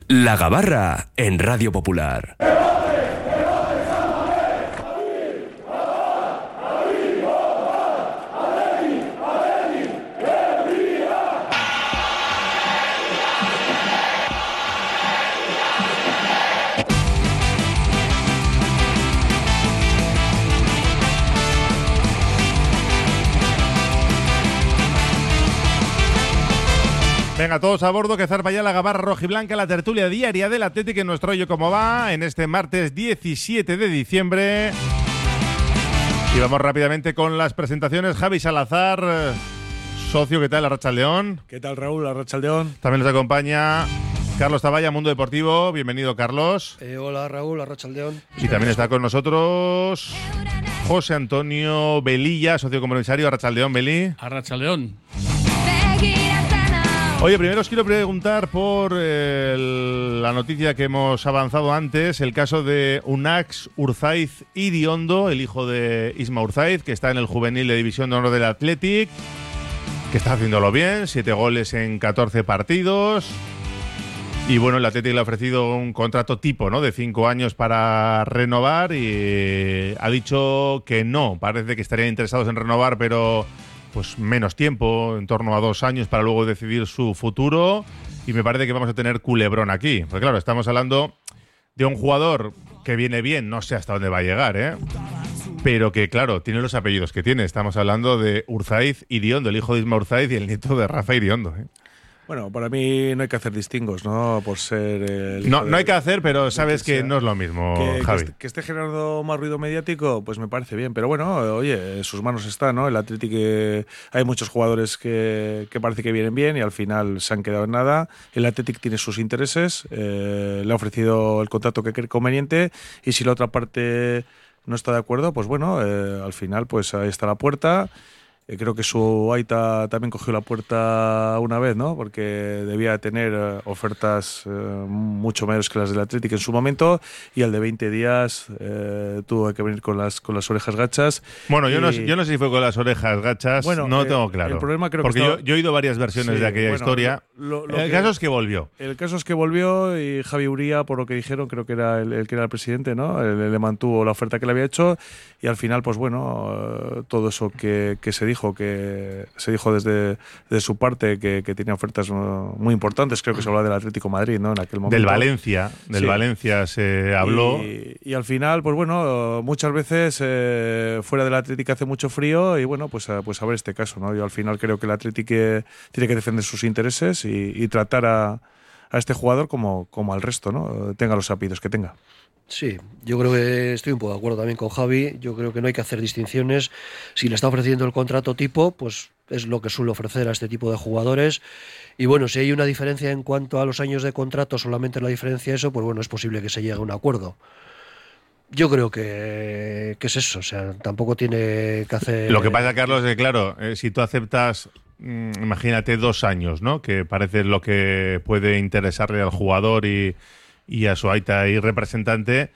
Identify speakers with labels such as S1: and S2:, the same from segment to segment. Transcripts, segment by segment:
S1: La Gabarra en Radio Popular.
S2: Venga, todos a bordo, que zarpa ya la Gabarra rojiblanca, la tertulia diaria del Atlético en nuestro Oye Cómo Va, en este martes 17 de diciembre. Y vamos rápidamente con las presentaciones. Javi Salazar, socio, ¿qué tal? Arratsaldeón.
S3: ¿Qué tal, Raúl? Arratsaldeón.
S2: También nos acompaña Carlos Taballa, Mundo Deportivo. Bienvenido, Carlos.
S4: Hola, Raúl, Arratsaldeón.
S2: Y también está con nosotros José Antonio Velilla, socio comisario. Arratsaldeón, Beli.
S5: Arratsaldeón.
S2: Oye, primero os quiero preguntar por la noticia que hemos avanzado antes, el caso de Unax Urzaiz Iriondo, el hijo de Isma Urzaiz, que está en el juvenil de División de Honor del Athletic, que está haciéndolo bien, 7 goles en 14 partidos. Y bueno, el Athletic le ha ofrecido un contrato tipo, ¿no?, de 5 años para renovar y ha dicho que no. Parece que estarían interesados en renovar, pero pues menos tiempo, en torno a 2 años, para luego decidir su futuro. Y me parece que vamos a tener culebrón aquí. Porque claro, estamos hablando de un jugador que viene bien, no sé hasta dónde va a llegar, pero que claro, tiene los apellidos que tiene. Estamos hablando de Urzaiz Iriondo, el hijo de Isma Urzaiz y el nieto de Rafa Iriondo.
S3: Bueno, para mí no hay que hacer distingos, ¿no? Por ser el
S2: no hay que hacer, pero sabes que no es lo mismo, Javi.
S3: Que esté generando más ruido mediático, pues me parece bien. Pero bueno, oye, en sus manos está, ¿no? El Atlético, hay muchos jugadores que parece que vienen bien y al final se han quedado en nada. El Atlético tiene sus intereses, le ha ofrecido el contrato que cree conveniente y si la otra parte no está de acuerdo, pues bueno, al final pues ahí está la puerta. Creo que su Aita también cogió la puerta una vez, ¿no? Porque debía tener ofertas mucho mayores que las del Atlético en su momento y al de 20 días tuvo que venir con las orejas gachas.
S2: Bueno, yo no sé si fue con las orejas gachas, bueno, no lo tengo claro.
S3: El problema creo
S2: porque
S3: que
S2: yo he oído varias versiones de aquella historia. El caso es que volvió.
S3: El caso es que volvió y Javi Uría, por lo que dijeron, creo que era el que era el presidente, ¿no? Le mantuvo la oferta que le había hecho y al final, pues bueno, todo eso que se dijo desde su parte que tenía ofertas muy importantes. Creo que se hablaba del Atlético de Madrid, ¿no? En aquel momento.
S2: Del Valencia se habló.
S3: Y al final, pues bueno, muchas veces fuera del Atlético hace mucho frío y bueno, pues a ver este caso, ¿no? Yo al final creo que el Atlético tiene que defender sus intereses y tratar a este jugador como al resto, ¿no? Tenga los apellidos que tenga.
S4: Sí, yo creo que estoy un poco de acuerdo también con Javi. Yo creo que no hay que hacer distinciones. Si le está ofreciendo el contrato tipo, pues es lo que suele ofrecer a este tipo de jugadores. Y bueno, si hay una diferencia en cuanto a los años de contrato, solamente la diferencia eso, pues bueno, es posible que se llegue a un acuerdo. Yo creo que es eso, o sea, tampoco tiene que hacer...
S2: Lo que pasa, Carlos, es que claro, si tú aceptas, imagínate 2 años, ¿no?, que parece lo que puede interesarle al jugador y a su Aita y representante,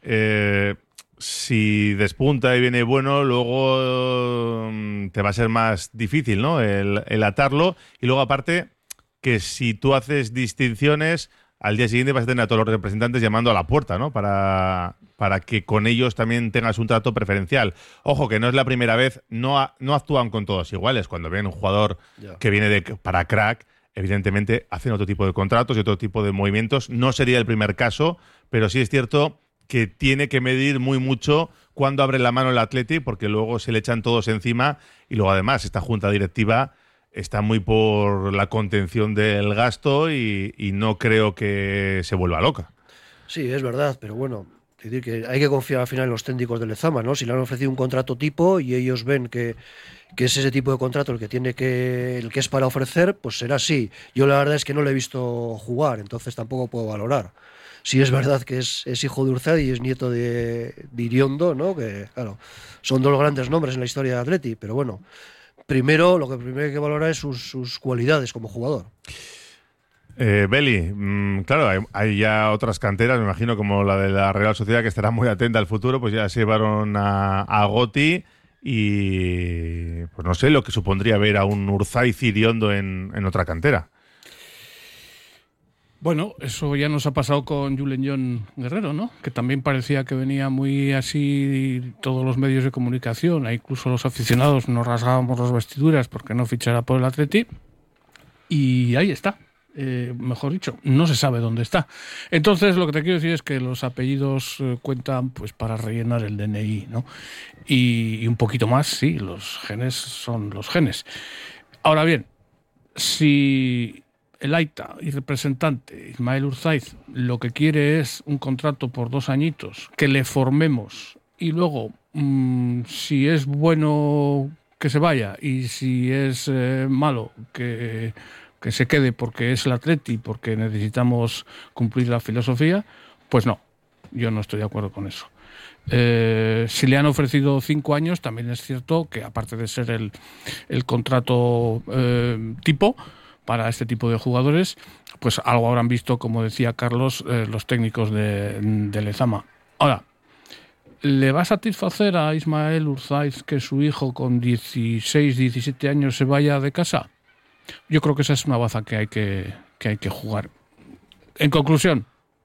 S2: si despunta y viene bueno, luego te va a ser más difícil, ¿no?, el atarlo. Y luego, aparte, que si tú haces distinciones, al día siguiente vas a tener a todos los representantes llamando a la puerta, ¿no?, para que con ellos también tengas un trato preferencial. Ojo, que no es la primera vez, no actúan con todos iguales. Cuando ven un jugador que viene para crack, evidentemente hacen otro tipo de contratos y otro tipo de movimientos. No sería el primer caso, pero sí es cierto que tiene que medir muy mucho cuando abre la mano el Athletic, porque luego se le echan todos encima y luego además esta junta directiva está muy por la contención del gasto y no creo que se vuelva loca.
S4: Sí, es verdad, pero bueno, es decir, que hay que confiar al final en los técnicos del Lezama, ¿no? Si le han ofrecido un contrato tipo y ellos ven que es ese tipo de contrato el que es para ofrecer, pues será así. Yo la verdad es que no le he visto jugar, entonces tampoco puedo valorar. Sí es verdad que es hijo de Urzaiz y es nieto de Iriondo, ¿no? Que claro, son 2 grandes nombres en la historia de Atleti, pero bueno, lo que primero hay que valorar es sus cualidades como jugador.
S2: Beli, claro, hay ya otras canteras, me imagino, como la de la Real Sociedad, que estará muy atenta al futuro, pues ya se llevaron a Goti y pues no sé lo que supondría ver a un Urzaiz Iriondo en otra cantera.
S5: Bueno, eso ya nos ha pasado con Julen John Guerrero, ¿no? Que también parecía que venía muy así, todos los medios de comunicación, e incluso los aficionados nos rasgábamos las vestiduras porque no fichara por el Atleti. Y ahí está. Mejor dicho, no se sabe dónde está. Entonces, lo que te quiero decir es que los apellidos cuentan pues para rellenar el DNI, ¿no? Y un poquito más, sí, los genes son los genes. Ahora bien, si el Aita y representante Ismael Urzaiz lo que quiere es un contrato por 2 añitos, que le formemos y luego, si es bueno, que se vaya, y si es malo, que se quede porque es el Atleti, porque necesitamos cumplir la filosofía, pues no, yo no estoy de acuerdo con eso. Si le han ofrecido 5 años, también es cierto que aparte de ser el contrato tipo para este tipo de jugadores, pues algo habrán visto, como decía Carlos, los técnicos de Lezama. Ahora, ¿le va a satisfacer a Ismael Urzaiz que su hijo con 16, 17 años se vaya de casa? Yo creo que esa es una baza que hay que jugar. En conclusión,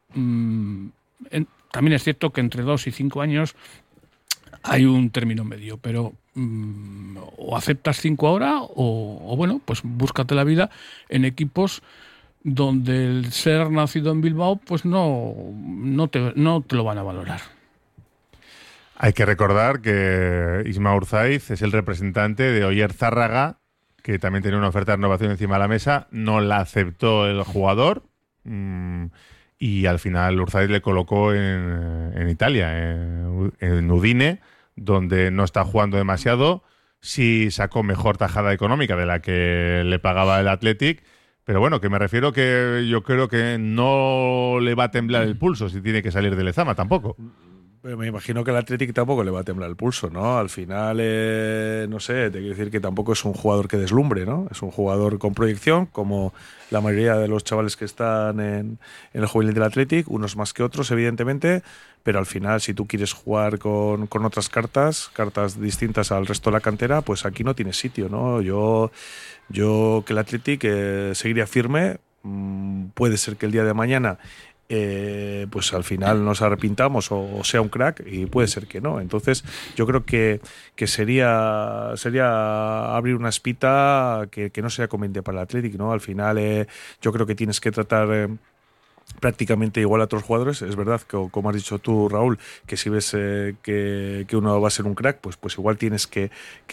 S5: también es cierto que entre 2 y 5 años hay un término medio, pero o aceptas 5 ahora o bueno, pues búscate la vida en equipos donde el ser nacido en Bilbao pues no te lo van a valorar.
S2: Hay que recordar que Isma Urzaiz es el representante de Oyer Zárraga, que también tenía una oferta de renovación encima de la mesa, no la aceptó el jugador y al final Urzaiz le colocó en Italia, en Udine, donde no está jugando demasiado, sí sacó mejor tajada económica de la que le pagaba el Athletic, pero bueno, que me refiero que yo creo que no le va a temblar el pulso si tiene que salir de Lezama tampoco.
S3: Pero me imagino que al Athletic tampoco le va a temblar el pulso, ¿no? Al final, no sé, te quiero decir que tampoco es un jugador que deslumbre, ¿no? Es un jugador con proyección, como la mayoría de los chavales que están en el juvenil del Athletic, unos más que otros, evidentemente, pero al final, si tú quieres jugar con otras cartas distintas al resto de la cantera, pues aquí no tienes sitio, ¿no? Yo que el Athletic seguiría firme, puede ser que el día de mañana pues al final nos arrepintamos o sea un crack, y puede ser que no. Entonces yo creo que sería abrir una espita que no sería conveniente para el Athletic, ¿no? Al final yo creo que tienes que tratar prácticamente igual a otros jugadores. Es verdad que, como has dicho tú, Raúl, que si ves que uno va a ser un crack, pues igual tienes que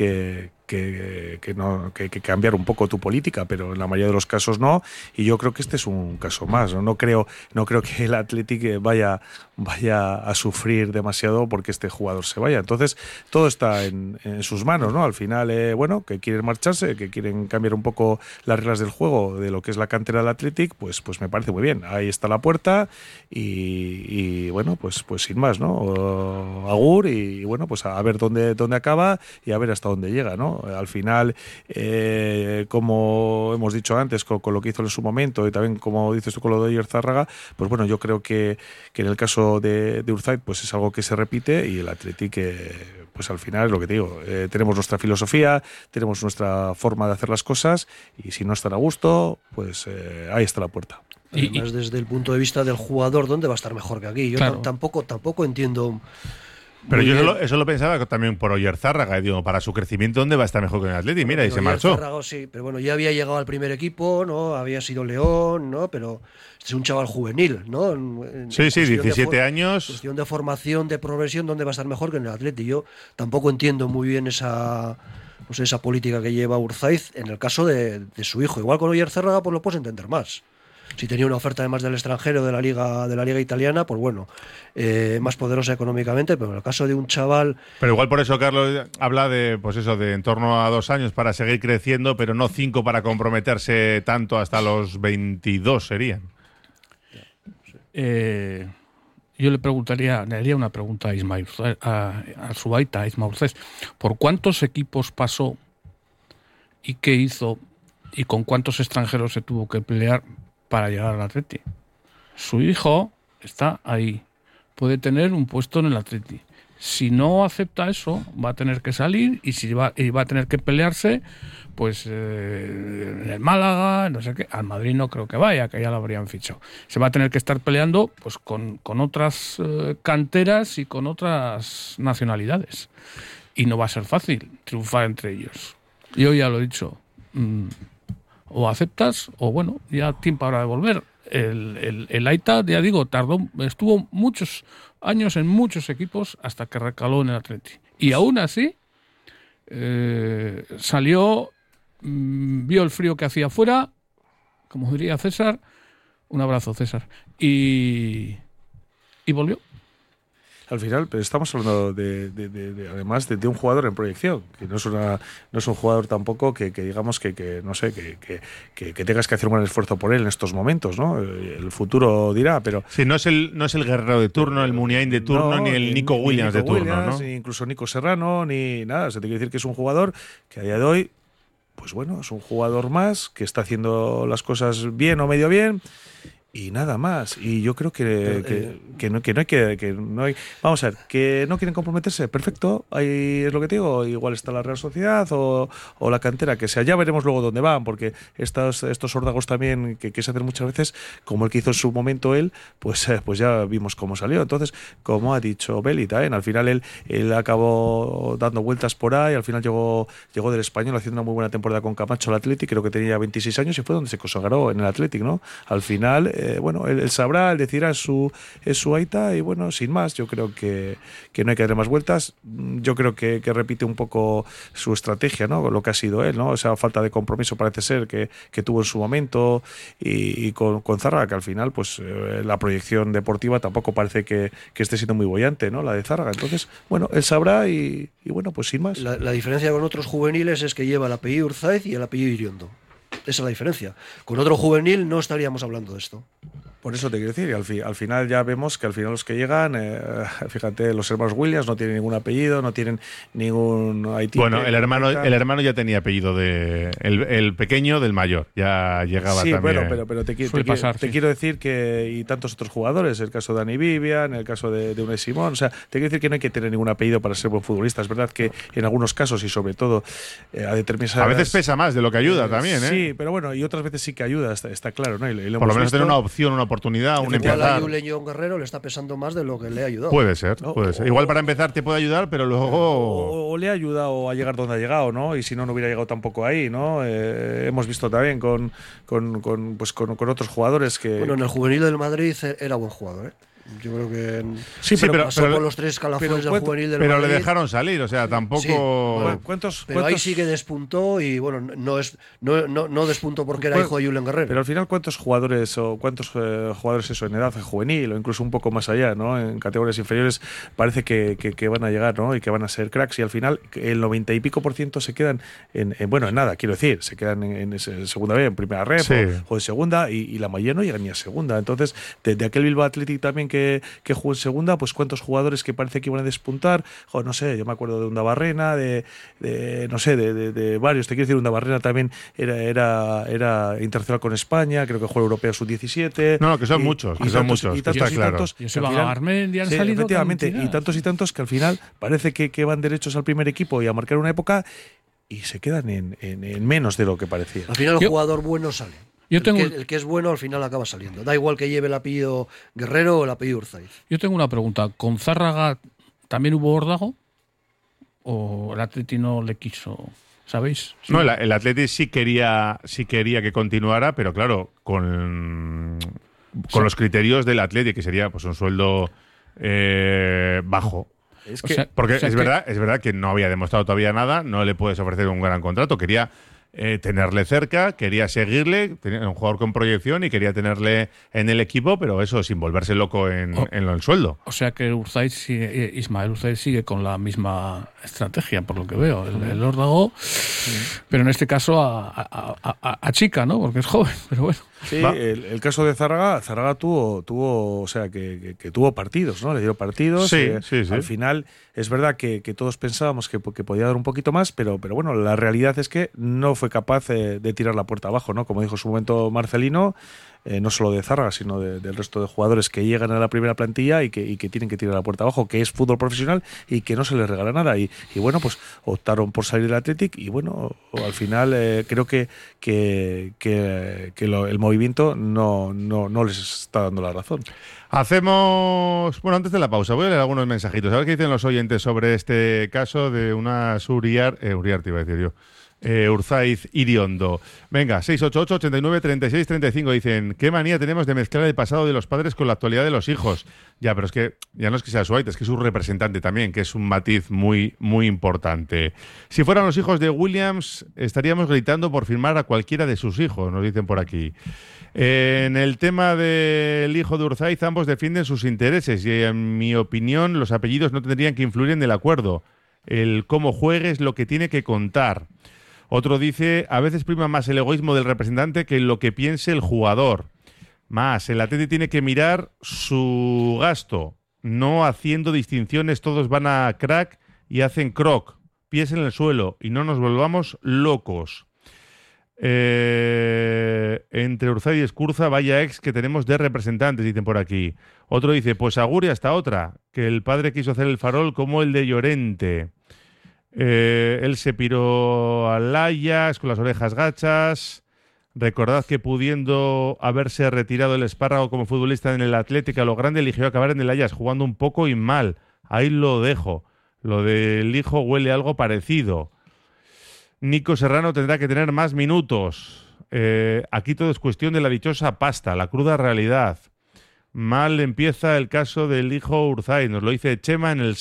S3: cambiar un poco tu política, pero en la mayoría de los casos no, y yo creo que este es un caso más, ¿no? No creo que el Athletic vaya a sufrir demasiado porque este jugador se vaya. Entonces todo está en sus manos, ¿no? Al final, bueno, que quieren marcharse, que quieren cambiar un poco las reglas del juego de lo que es la cantera del Athletic, pues me parece muy bien. Ahí está la puerta y bueno, pues sin más, ¿no? Agur, y bueno, pues a ver dónde acaba y a ver hasta dónde llega, ¿no? Al final, como hemos dicho antes, con lo que hizo en su momento, y también como dices tú con lo de Oyer Zárraga, pues bueno, yo creo que en el caso de Urzaiz, pues es algo que se repite, y el Athletic, pues al final es lo que te digo, tenemos nuestra filosofía, tenemos nuestra forma de hacer las cosas, y si no están a gusto, pues ahí está la puerta.
S4: Además, desde el punto de vista del jugador, ¿dónde va a estar mejor que aquí? Yo
S5: claro.
S4: tampoco entiendo.
S2: Pero yo eso lo pensaba también por Oyer Zárraga, digo, para su crecimiento, ¿dónde va a estar mejor que el Athletic? Mira, y se marchó.
S4: Zárraga, sí, pero bueno, ya había llegado al primer equipo, ¿no? Había sido León, ¿no? Pero este es un chaval juvenil, ¿no?
S2: Sí, 17 años.
S4: Cuestión de formación, de progresión, ¿dónde va a estar mejor que en el Athletic? Yo tampoco entiendo muy bien esa política que lleva Urzaiz en el caso de su hijo. Igual con Oyer Zárraga, pues lo puedes entender más. Si tenía una oferta además del extranjero, de la liga italiana, pues bueno, más poderosa económicamente, pero en el caso de un chaval...
S2: Pero igual por eso Carlos habla de, pues eso, de en torno a 2 años para seguir creciendo, pero no 5 para comprometerse tanto hasta los 22 serían.
S5: Yo le haría una pregunta a Ismael, a su Aita, a Ismael Urzaiz. ¿Por cuántos equipos pasó y qué hizo y con cuántos extranjeros se tuvo que pelear para llegar al Atleti? Su hijo está ahí, puede tener un puesto en el Atleti. Si no acepta eso, va a tener que salir y va a tener que pelearse pues en el Málaga, no sé qué, al Madrid no creo que vaya, que ya lo habrían fichado. Se va a tener que estar peleando pues con otras canteras y con otras nacionalidades. Y no va a ser fácil triunfar entre ellos. Yo ya lo he dicho, o aceptas o bueno, ya tiempo ahora de volver. El Aita, ya digo, estuvo muchos años en muchos equipos hasta que recaló en el Atleti. Y aún así salió, vio el frío que hacía afuera, como diría César, un abrazo César, y volvió.
S3: Al final, pero estamos hablando además de un jugador en proyección, que no es un jugador tampoco que digamos que no sé, que tengas que hacer un gran esfuerzo por él en estos momentos, ¿no? El futuro dirá, pero
S2: sí, no es el Guerrero de turno, el Muniain de turno, ni el Nico Williams de turno, ¿no?
S3: Ni incluso Nico Serrano, ni nada. Se te quiere decir que es un jugador que a día de hoy, pues bueno, es un jugador más que está haciendo las cosas bien o medio bien. Y nada más. Y yo creo que no hay. Vamos a ver, que no quieren comprometerse. Perfecto. Ahí es lo que te digo. Igual está la Real Sociedad o la cantera, que sea. Ya veremos luego dónde van, porque estos órdagos también que se hacen muchas veces, como el que hizo en su momento él, pues ya vimos cómo salió. Entonces, como ha dicho Belita, al final él acabó dando vueltas por ahí. Al final llegó del Español haciendo una muy buena temporada con Camacho al Athletic. Creo que tenía 26 años y fue donde se consagró en el Athletic, ¿no? Al final. Bueno, él sabrá, él decidirá, es su Aita y bueno, sin más, yo creo que no hay que darle más vueltas. Yo creo que repite un poco su estrategia, ¿no? Lo que ha sido él, ¿no? Esa falta de compromiso parece ser que tuvo en su momento y con Zárraga, que al final pues la proyección deportiva tampoco parece que esté siendo muy boyante, ¿no? La de Zárraga. Entonces, bueno, él sabrá y bueno, pues sin más.
S4: La diferencia con otros juveniles es que lleva el apellido Urzaiz y el apellido Iriondo. Esa es la diferencia. Con otro juvenil no estaríamos hablando de esto.
S3: Por eso te quiero decir, y al final ya vemos que al final los que llegan, fíjate, los hermanos Williams no tienen ningún apellido, no tienen ningún Haití.
S2: Bueno, el hermano ya tenía apellido el pequeño del mayor, ya llegaba
S3: sí,
S2: también.
S3: Sí, pero te quiero decir que, y tantos otros jugadores, el caso de Dani Vivian, el caso de Unai Simón, o sea, te quiero decir que no hay que tener ningún apellido para ser buen futbolista. Es verdad que en algunos casos y sobre todo a determinadas...
S2: A veces pesa más de lo que ayuda también, ¿eh?
S3: Sí, pero bueno, y otras veces sí que ayuda, está claro, ¿no? Y
S2: por lo menos tener una opción, una oportunidad, un empezar.
S4: Igual a Julen Guerrero le está pesando más de lo que le ha ayudado.
S2: Puede ser. Igual para empezar te puede ayudar, pero luego...
S3: O le ha ayudado a llegar donde ha llegado, ¿no? Y si no hubiera llegado tampoco ahí, ¿no? Hemos visto también con otros jugadores que...
S4: Bueno, en el juvenil del Madrid era buen jugador, ¿eh? Yo creo que
S2: sí, pero
S4: pasó por los tres escalafones del juvenil del Madrid.
S2: Pero le dejaron salir, o sea, tampoco.
S4: Sí, bueno, ahí sí que despuntó y bueno, no despuntó porque era hijo de Julen Guerrero.
S3: Pero al final, ¿cuántos jugadores eso en edad juvenil o incluso un poco más allá, ¿no? En categorías inferiores parece que van a llegar, ¿no? Y que van a ser cracks y al final el 90 y pico % se quedan en nada, quiero decir, se quedan en segunda B, en primera red o en segunda y la mayoría no llegan ni a segunda. Entonces, de aquel Bilbao Athletic también que jugó en segunda, pues cuántos jugadores que parece que iban a despuntar, no sé, yo me acuerdo de Undabarrena, de varios, te quiero decir, Undabarrena también era internacional con España, creo que jugó Europeo Sub-17.
S2: No, que son muchos, está claro.
S3: Efectivamente, y tantos que al final parece que van derechos al primer equipo y a marcar una época y se quedan en menos de lo que parecía.
S4: Al final el jugador bueno sale. El que es bueno al final acaba saliendo. Da igual que lleve el apellido Guerrero o el apellido Urzaiz.
S5: Yo tengo una pregunta. ¿Con Zárraga también hubo órdago? ¿O el Atleti no le quiso? ¿Sabéis? Sí.
S2: No, el Atleti sí quería que continuara, pero claro, con los criterios del Atleti, que sería pues un sueldo bajo. Porque es verdad que no había demostrado todavía nada, no le puedes ofrecer un gran contrato, quería tenerle cerca, quería seguirle, tenía un jugador con proyección y quería tenerle en el equipo, pero eso sin volverse loco en el sueldo.
S5: O sea que Ismael Urzaiz sigue con la misma estrategia, por lo que veo, el órdago, pero en este caso a chica, ¿no? Porque es joven, pero bueno.
S3: Sí, el caso de Zárraga tuvo, o sea, que tuvo partidos, ¿no? Le dio partidos.
S2: Sí.
S3: Al final, es verdad que todos pensábamos que podía dar un poquito más, pero bueno, la realidad es que no fue capaz de tirar la puerta abajo, ¿no? Como dijo en su momento Marcelino, no solo de Zárraga, sino del resto de jugadores que llegan a la primera plantilla y que tienen que tirar la puerta abajo, que es fútbol profesional y que no se les regala nada. Y bueno, pues optaron por salir del Athletic y bueno, al final creo que el movimiento no les está dando la razón.
S2: Hacemos... Bueno, antes de la pausa, voy a leer algunos mensajitos. A ver qué dicen los oyentes sobre este caso de una Uriarte iba a decir yo. Urzaiz Iriondo. Venga, 688-89-36-35. Dicen, ¿qué manía tenemos de mezclar el pasado de los padres con la actualidad de los hijos? Ya, pero es que ya no es que sea su es que es su representante también, que es un matiz muy, muy importante. Si fueran los hijos de Williams, estaríamos gritando por firmar a cualquiera de sus hijos, nos dicen por aquí. En el tema del hijo de Urzaiz, ambos defienden sus intereses y, en mi opinión, los apellidos no tendrían que influir en el acuerdo. El cómo juegue es lo que tiene que contar. Otro dice, a veces prima más el egoísmo del representante que lo que piense el jugador. Más, el Atleti tiene que mirar su gasto, no haciendo distinciones, todos van a crack y hacen croc, pies en el suelo y no nos volvamos locos. Entre Urzaiz y Escurza, vaya ex que tenemos de representantes, dicen por aquí. Otro dice, pues agur y hasta otra, que el padre quiso hacer el farol como el de Llorente. Él se piró al Ajax con las orejas gachas. Recordad que pudiendo haberse retirado el espárrago como futbolista en el Atlético a lo grande, eligió acabar en el Ajax jugando un poco y mal. Ahí lo dejo. Lo del hijo huele algo parecido. Nico Serrano tendrá que tener más minutos. Aquí todo es cuestión de la dichosa pasta, la cruda realidad. Mal empieza el caso del hijo Urzaiz. Nos lo dice Chema en el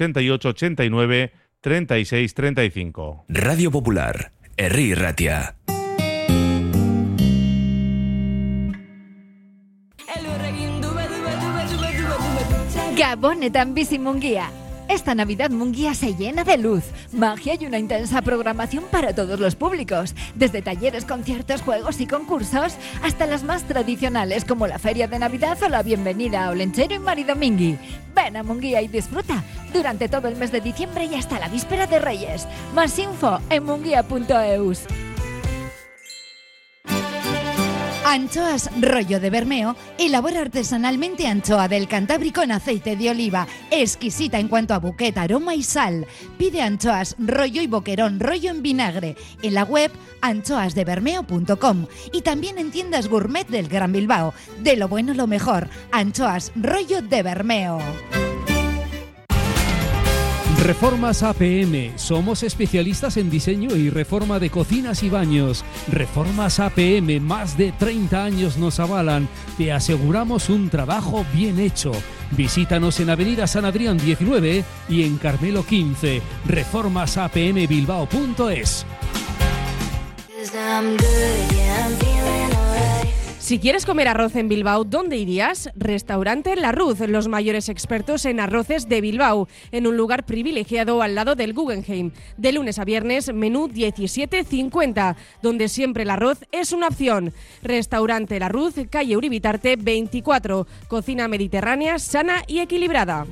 S2: 688-89-36-35.
S1: Radio Popular, Herri Ratia.
S6: Gabonetan bizi Munguía. Esta Navidad Munguía se llena de luz, magia y una intensa programación para todos los públicos, desde talleres, conciertos, juegos y concursos, hasta las más tradicionales como la Feria de Navidad o la Bienvenida a Olenchero y Maridomingui. Ven a Munguía y disfruta durante todo el mes de diciembre y hasta la víspera de Reyes. Más info en munguía.eus. Anchoas Rollo de Bermeo elabora artesanalmente anchoa del Cantábrico en aceite de oliva, exquisita en cuanto a buquet, aroma y sal. Pide anchoas Rollo y boquerón Rollo en vinagre en la web anchoasdebermeo.com y también en tiendas gourmet del Gran Bilbao. De lo bueno lo mejor, Anchoas Rollo de Bermeo.
S7: Reformas APM. Somos especialistas en diseño y reforma de cocinas y baños. Reformas APM, más de 30 años nos avalan. Te aseguramos un trabajo bien hecho. Visítanos en Avenida San Adrián 19 y en Carmelo 15. reformasapmbilbao.es.
S8: Si quieres comer arroz en Bilbao, ¿dónde irías? Restaurante La Ruz, los mayores expertos en arroces de Bilbao, en un lugar privilegiado al lado del Guggenheim. De lunes a viernes, menú 17,50, donde siempre el arroz es una opción. Restaurante La Ruz, calle Uribitarte 24, cocina mediterránea, sana y equilibrada.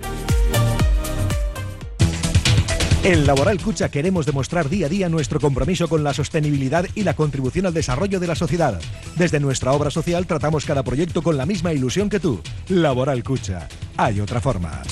S9: En Laboral Cucha queremos demostrar día a día nuestro compromiso con la sostenibilidad y la contribución al desarrollo de la sociedad. Desde nuestra obra social tratamos cada proyecto con la misma ilusión que tú. Laboral Cucha. Hay otra forma.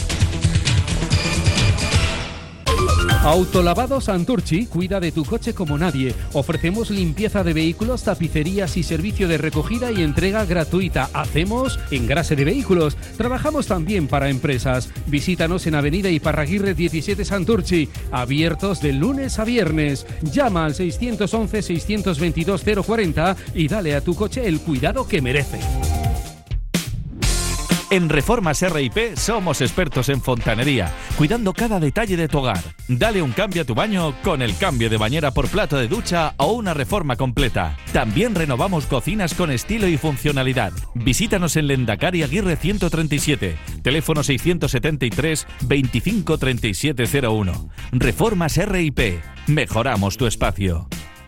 S7: Autolavado Santurchi cuida de tu coche como nadie. Ofrecemos limpieza de vehículos, tapicerías y servicio de recogida y entrega gratuita. Hacemos engrase de vehículos. Trabajamos también para empresas. Visítanos en Avenida Iparraguirre 17 Santurchi. Abiertos de lunes a viernes. Llama al 611-622-040 y dale a tu coche el cuidado que merece.
S10: En Reformas R&P somos expertos en fontanería, cuidando cada detalle de tu hogar. Dale un cambio a tu baño con el cambio de bañera por plato de ducha o una reforma completa. También renovamos cocinas con estilo y funcionalidad. Visítanos en Lendakari Aguirre 137, teléfono 673 25 3701. Reformas R&P. Mejoramos tu espacio.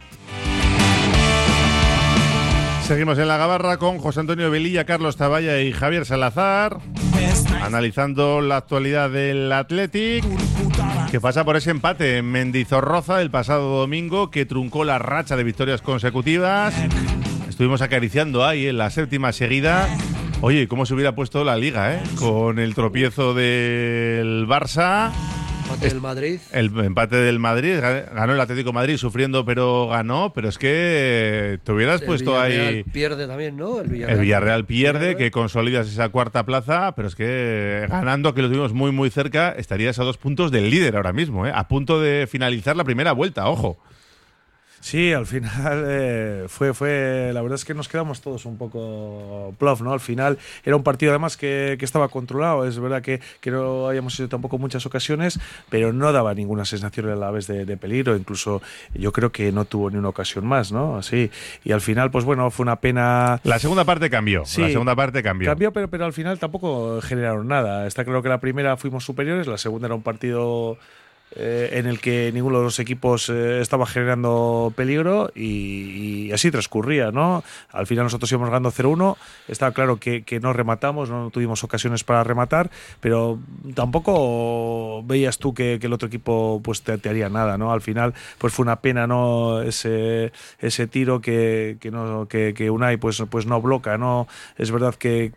S2: Seguimos en la Gabarra con José Antonio Velilla, Carlos Taballa y Javier Salazar, analizando la actualidad del Athletic. que pasa por ese empate en Mendizorroza el pasado domingo, que truncó la racha de victorias consecutivas. Estuvimos acariciando ahí en la 7ª seguida. Oye, ¿cómo se hubiera puesto la Liga, con el tropiezo del Barça?
S4: Empate del Madrid.
S2: El empate del Madrid, ganó el Atlético de Madrid sufriendo, pero ganó. Pero es que te hubieras puesto ahí.
S4: El Villarreal pierde también, ¿no?
S2: El Villarreal pierde, que consolidas esa 4ª plaza, pero es que ganando, que lo tuvimos muy, muy cerca, estarías a 2 puntos del líder ahora mismo, a punto de finalizar la primera vuelta, ojo.
S3: Sí, al final fue la verdad es que nos quedamos todos un poco plof, ¿no? Al final era un partido además que estaba controlado. Es verdad que no habíamos hecho tampoco muchas ocasiones, pero no daba ninguna sensación a la vez de peligro. Incluso yo creo que no tuvo ni una ocasión más, ¿no? Así. Y al final, pues bueno, fue una pena.
S2: La segunda parte cambió. Sí, la segunda parte cambió.
S3: Cambió, pero al final tampoco generaron nada. Está claro que la primera fuimos superiores, la segunda era un partido en el que ninguno de los equipos estaba generando peligro y así transcurría, ¿no? Al final nosotros íbamos ganando 0-1, estaba claro que no rematamos, no tuvimos ocasiones para rematar, pero tampoco veías tú que el otro equipo pues te haría nada, ¿no? Al final pues fue una pena, ¿no? Ese tiro que Unai pues no bloca, ¿no? Es verdad que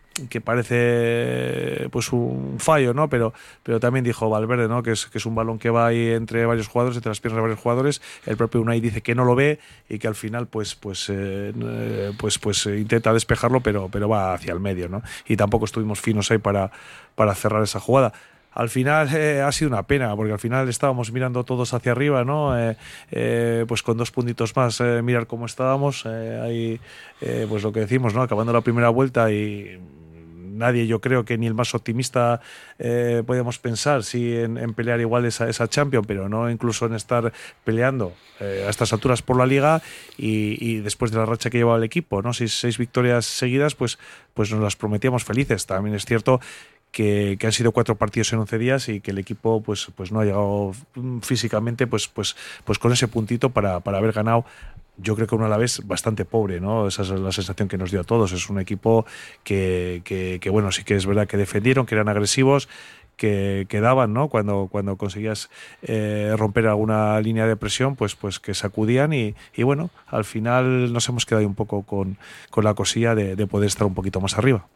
S3: parece pues un fallo, ¿no? Pero también dijo Valverde, ¿no? Que es un balón que va ahí entre varios jugadores, entre las piernas de varios jugadores. El propio Unai dice que no lo ve y que al final pues intenta despejarlo, pero va hacia el medio, ¿no? Y tampoco estuvimos finos ahí para cerrar esa jugada. Al final ha sido una pena, porque al final estábamos mirando todos hacia arriba, ¿no? Pues con 2 puntitos más, mirar cómo estábamos, ahí, pues lo que decimos, ¿no? Acabando la primera vuelta y nadie, yo creo que ni el más optimista podíamos pensar en pelear igual esa Champions, pero no incluso en estar peleando a estas alturas por la Liga y después de la racha que llevaba el equipo, ¿no? 6 victorias seguidas, pues nos las prometíamos felices. También es cierto que han sido 4 partidos en 11 días y que el equipo pues no ha llegado físicamente pues con ese puntito para haber ganado. Yo creo que un Alavés bastante pobre, ¿no? Esa es la sensación que nos dio a todos. Es un equipo que bueno, sí que es verdad que defendieron, que eran agresivos, que daban, ¿no? Cuando conseguías romper alguna línea de presión, pues que sacudían y bueno, al final nos hemos quedado un poco con la cosilla de poder estar un poquito más arriba.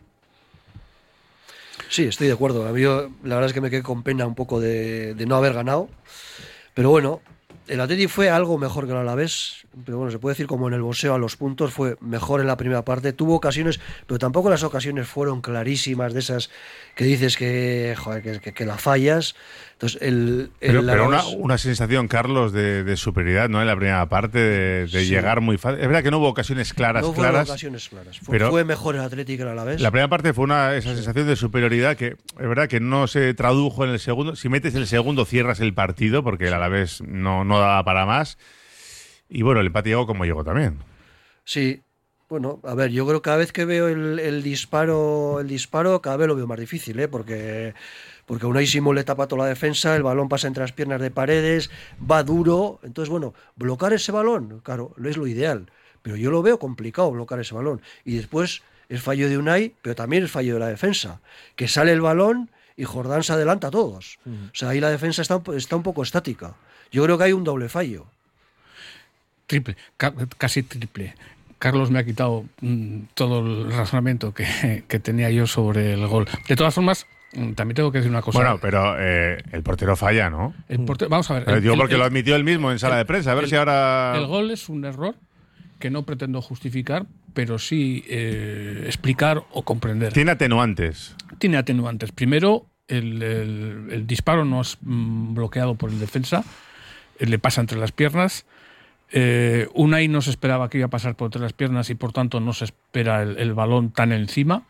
S4: Sí, estoy de acuerdo. A mí la verdad es que me quedé con pena un poco de no haber ganado. Pero bueno, el Atleti fue algo mejor que el Alavés. Pero bueno, se puede decir como en el boxeo a los puntos, fue mejor en la primera parte. Tuvo ocasiones, pero tampoco las ocasiones fueron clarísimas, de esas que dices que la fallas. Entonces,
S2: pero una sensación, Carlos, de superioridad, ¿no? En la primera parte, de sí, llegar muy fácil. Es verdad que no hubo ocasiones claras.
S4: No fueron ocasiones claras. Fue mejor el Atlético que el Alavés.
S2: La primera parte fue esa sensación de superioridad que es verdad que no se tradujo en el segundo. Si metes el segundo, cierras el partido, porque el Alavés no daba para más. Y bueno, el empate llegó como llegó también.
S4: Sí. Bueno, a ver, yo creo que cada vez que veo el disparo, cada vez lo veo más difícil, porque Unai Simón le tapa toda la defensa, el balón pasa entre las piernas de Paredes, va duro. Entonces, bueno, bloquear ese balón, claro, no es lo ideal, pero yo lo veo complicado bloquear ese balón. Y después es fallo de Unai, pero también es fallo de la defensa, que sale el balón y Jordán se adelanta a todos. O sea, ahí la defensa está un poco estática. Yo creo que hay un doble fallo.
S5: Triple, casi triple. Carlos me ha quitado todo el razonamiento que tenía yo sobre el gol. De todas formas, también tengo que decir una cosa.
S2: Bueno, pero el portero falla, ¿no?
S5: Vamos a ver.
S2: Digo porque lo admitió él mismo en sala de prensa. A ver si ahora.
S5: El gol es un error que no pretendo justificar, pero sí explicar o comprender.
S2: Tiene atenuantes.
S5: Primero, el disparo no es bloqueado por el defensa, le pasa entre las piernas. Unai no se esperaba que iba a pasar por entre las piernas y por tanto no se espera el balón tan encima.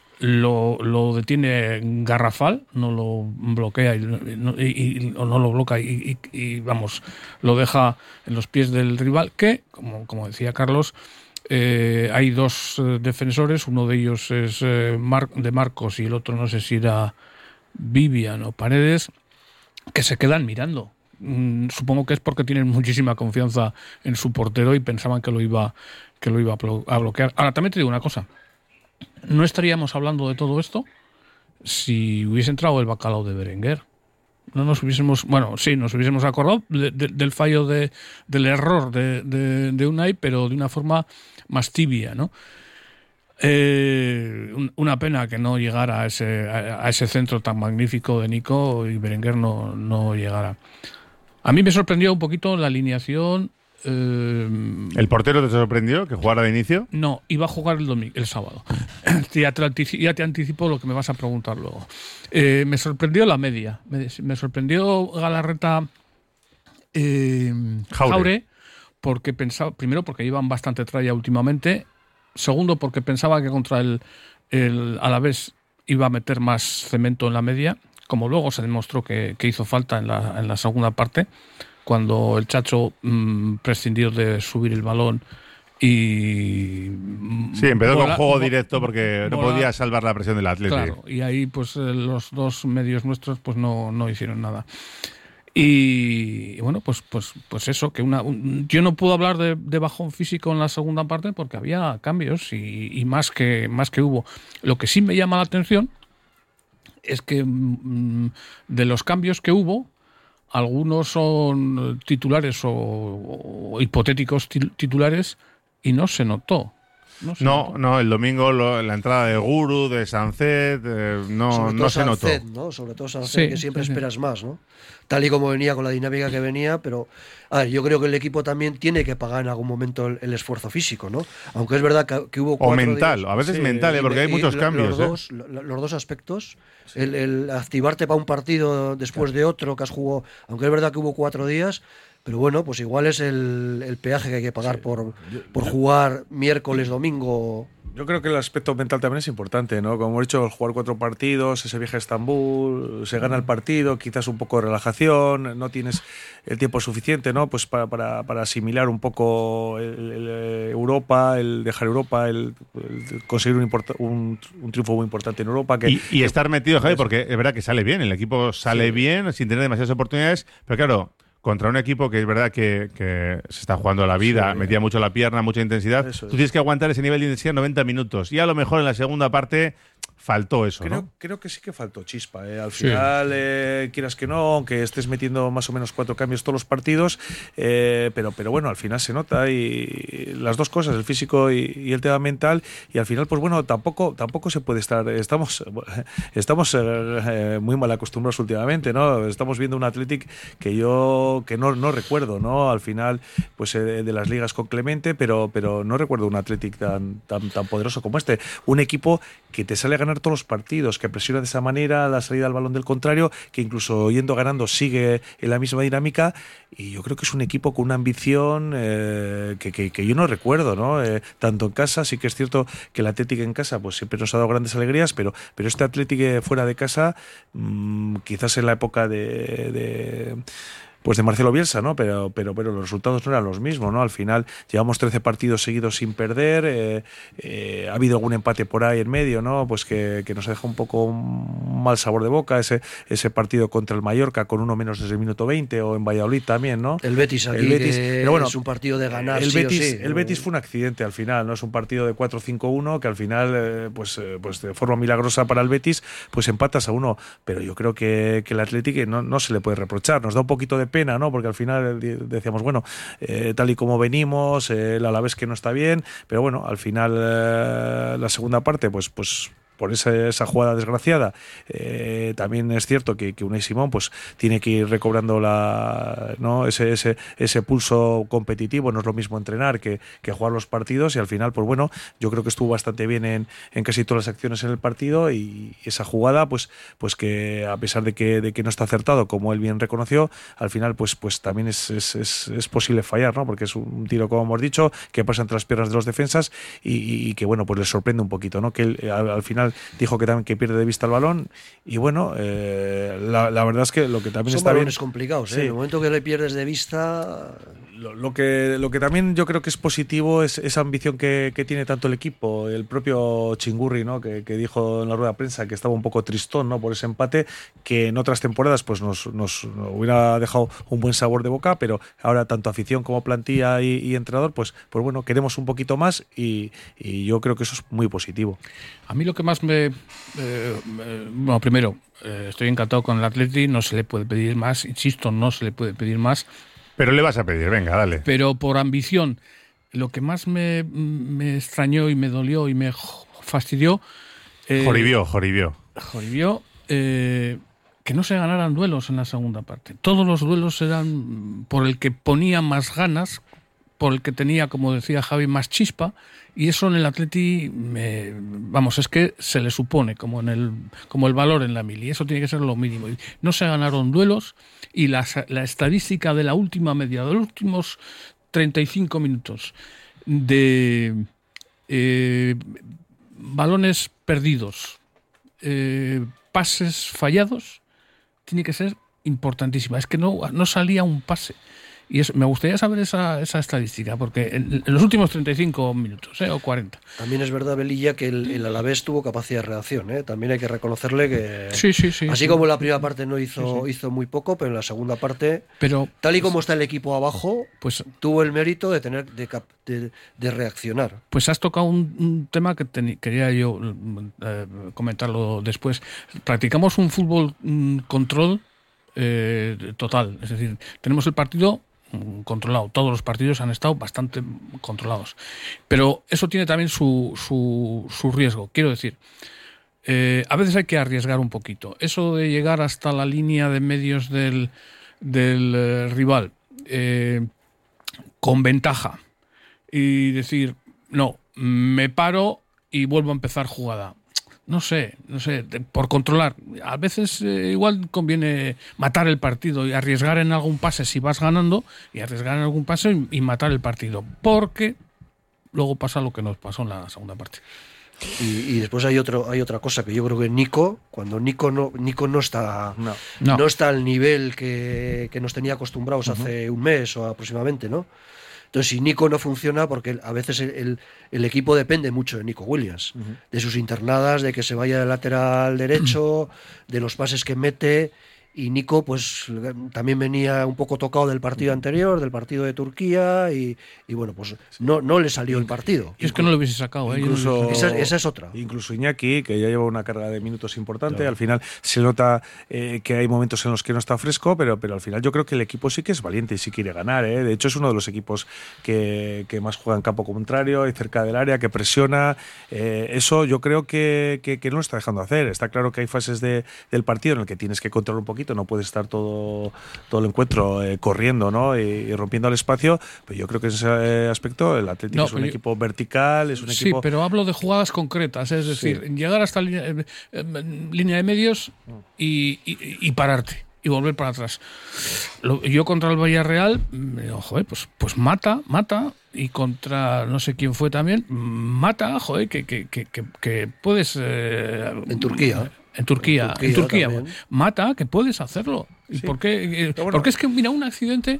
S5: Lo detiene Garrafal, no lo bloquea o no lo bloquea y vamos, lo deja en los pies del rival, que como decía Carlos, hay 2 defensores, uno de ellos es de Marcos y el otro no sé si era Vivian o Paredes, que se quedan mirando. Supongo que es porque tienen muchísima confianza en su portero y pensaban que lo iba a bloquear. Ahora, también te digo una cosa. No estaríamos hablando de todo esto si hubiese entrado el bacalao de Berenguer. No nos hubiésemos, nos hubiésemos acordado del fallo del error de Unai, pero de una forma más tibia, ¿no? Una pena que no llegara a ese centro tan magnífico de Nico y Berenguer no llegara. A mí me sorprendió un poquito la alineación.
S2: ¿El portero te sorprendió que jugara de inicio?
S5: No, iba a jugar el sábado. Ya te anticipo lo que me vas a preguntar luego. Me sorprendió la media. Me sorprendió Galarreta, Jaure, porque pensaba, primero porque iban bastante tralla últimamente, segundo porque pensaba que contra el Alavés iba a meter más cemento en la media, como luego se demostró que hizo falta en la segunda parte, cuando el Chacho prescindió de subir el balón y...
S2: Sí, empezó con juego directo porque no podía salvar la presión del Atlético.
S5: Claro, y ahí pues los dos medios nuestros pues no hicieron nada. Y bueno, pues eso, que yo no puedo hablar de bajón físico en la segunda parte porque había cambios y más que hubo. Lo que sí me llama la atención es que de los cambios que hubo, algunos son titulares o hipotéticos titulares y no se notó.
S2: No, el domingo la entrada de Guru, de Sancet, no se notó.
S4: ¿no? Sobre todo Sancet, que siempre esperas más, ¿no? Tal y como venía, con la dinámica que venía, pero yo creo que el equipo también tiene que pagar en algún momento el esfuerzo físico, ¿no? Aunque es verdad que hubo 4
S2: o mental,
S4: días,
S2: a veces mental, porque hay muchos cambios.
S4: Los dos aspectos, el activarte para un partido después de otro que has jugado, aunque es verdad que hubo 4 días, pero bueno, pues igual es el peaje que hay que pagar por jugar miércoles, domingo.
S3: Yo creo que el aspecto mental también es importante, ¿no? Como hemos dicho, el jugar 4 partidos, ese viaje a Estambul, se gana el partido, quizás un poco de relajación, no tienes el tiempo suficiente, ¿no? Pues para asimilar un poco Europa, el dejar Europa, el conseguir un triunfo muy importante en Europa.
S2: Y estar metido, Javi, porque es verdad que sale bien, el equipo sale bien, sin tener demasiadas oportunidades, pero claro, contra un equipo que es verdad que se está jugando la vida, metía mucho la pierna, mucha intensidad, tú tienes que aguantar ese nivel de intensidad 90 minutos. Y a lo mejor en la segunda parte faltó eso, ¿no?
S3: Creo que sí que faltó chispa. Al final, quieras que no, aunque estés metiendo más o menos 4 cambios todos los partidos, pero bueno, al final se nota y las dos cosas, el físico y el tema mental, y al final, pues bueno, tampoco se puede estar. Estamos muy mal acostumbrados últimamente, ¿no? Estamos viendo un Athletic que no recuerdo, ¿no? Al final, pues de las ligas con Clemente, pero no recuerdo un Athletic tan poderoso como este. Un equipo que te sale a ganar todos los partidos, que presiona de esa manera la salida al balón del contrario, que incluso yendo ganando sigue en la misma dinámica, y yo creo que es un equipo con una ambición que yo no recuerdo, ¿no? Tanto en casa, sí que es cierto que el Athletic en casa pues siempre nos ha dado grandes alegrías, pero este Athletic fuera de casa, quizás en la época de Marcelo Bielsa, ¿no? Pero los resultados no eran los mismos, ¿no? Al final llevamos 13 partidos seguidos sin perder, ha habido algún empate por ahí en medio, ¿no? Pues que nos deja un poco un mal sabor de boca, ese partido contra el Mallorca con uno menos desde el minuto 20, o en Valladolid también, ¿no?
S4: El Betis aquí, pero bueno, es un partido de ganar,
S3: el Betis fue un accidente al final, ¿no? Es un partido de 4-5-1 que al final, pues de forma milagrosa para el Betis, pues empatas a 1, pero yo creo que el Athletic no se le puede reprochar, nos da un poquito de pena, ¿no? Porque al final decíamos, bueno, tal y como venimos, el Alavés que no está bien, pero bueno, al final la segunda parte, pues por esa jugada desgraciada, también es cierto que Unai Simón pues tiene que ir recobrando ese pulso competitivo. No es lo mismo entrenar que jugar los partidos, y al final, pues bueno, yo creo que estuvo bastante bien en casi todas las acciones en el partido, y esa jugada pues que a pesar de que no está acertado, como él bien reconoció, al final pues también es posible fallar, ¿no? Porque es un tiro, como hemos dicho, que pasa entre las piernas de los defensas y que bueno, pues les sorprende un poquito, ¿no? Que él, al final dijo que pierde de vista el balón, y bueno, la verdad es que lo que también
S4: son
S3: está bien,
S4: balones complicados, ¿eh? En el momento que le pierdes de vista,
S3: Lo que también yo creo que es positivo es esa ambición que tiene tanto el equipo. El propio Chingurri, ¿no? que dijo en la rueda de prensa que estaba un poco tristón, ¿no? por ese empate, que en otras temporadas pues nos hubiera dejado un buen sabor de boca, pero ahora tanto afición como plantilla y entrenador, pues bueno, queremos un poquito más y yo creo que eso es muy positivo.
S5: A mí lo que más bueno, primero, estoy encantado con el Atleti, no se le puede pedir más, insisto, no se le puede pedir más.
S2: Pero le vas a pedir, venga, dale.
S5: Pero por ambición, lo que más me extrañó y me dolió y me fastidió...
S2: Joribió.
S5: Que no se ganaran duelos en la segunda parte. Todos los duelos eran por el que ponía más ganas, por el que tenía, como decía Javi, más chispa, y eso en el Atleti, es que se le supone como el valor en la mili, y eso tiene que ser lo mínimo. Y no se ganaron duelos, y la estadística de la última media, de los últimos 35 minutos de balones perdidos, pases fallados, tiene que ser importantísima. Es que no salía un pase. Y me gustaría saber esa estadística, porque en los últimos 35 minutos, o 40.
S4: También es verdad, Velilla, que el Alavés tuvo capacidad de reacción. También hay que reconocerle que...
S5: Sí.
S4: Así como en la primera parte no hizo muy poco, pero en la segunda parte, tal y como está el equipo abajo, pues tuvo el mérito de tener de reaccionar.
S5: Pues has tocado un tema que quería yo comentarlo después. Practicamos un fútbol control total. Es decir, tenemos el partido controlado. Todos los partidos han estado bastante controlados. Pero eso tiene también su riesgo. Quiero decir, a veces hay que arriesgar un poquito. Eso de llegar hasta la línea de medios del rival con ventaja y decir, no, me paro y vuelvo a empezar jugada. No sé, por controlar. A veces igual conviene matar el partido y arriesgar en algún pase si vas ganando, y arriesgar en algún pase y matar el partido, porque luego pasa lo que nos pasó en la segunda parte.
S4: Y después hay otra cosa que yo creo que Nico no está al nivel que nos tenía acostumbrados hace un mes o aproximadamente, ¿no? Entonces, si Nico no funciona, porque a veces el equipo depende mucho de Nico Williams, de sus internadas, de que se vaya de lateral derecho, de los pases que mete. Y Nico, pues también venía un poco tocado del partido anterior, del partido de Turquía, y bueno, pues no le salió el partido.
S5: Y es que no lo hubiese sacado,
S3: incluso,
S4: esa es otra.
S3: Incluso Iñaki, que ya lleva una carga de minutos importante, claro. Al final se nota que hay momentos en los que no está fresco, pero al final yo creo que el equipo sí que es valiente y sí quiere ganar. De hecho, es uno de los equipos que más juega en campo contrario y cerca del área, que presiona. Eso yo creo que no lo está dejando hacer. Está claro que hay fases del partido en el que tienes que controlar un poquito. No puedes estar todo el encuentro corriendo, ¿no? y rompiendo el espacio, pero yo creo que en ese aspecto el Atlético es un equipo vertical, es un equipo...
S5: Sí, pero hablo de jugadas concretas, es decir, llegar hasta línea de medios y pararte y volver para atrás. Yo contra el Villarreal, pues mata, y contra no sé quién fue también, mata, que puedes...
S4: En Turquía.
S5: En Turquía. Mata, que puedes hacerlo. Sí. ¿Por qué? Porque es que, mira, un accidente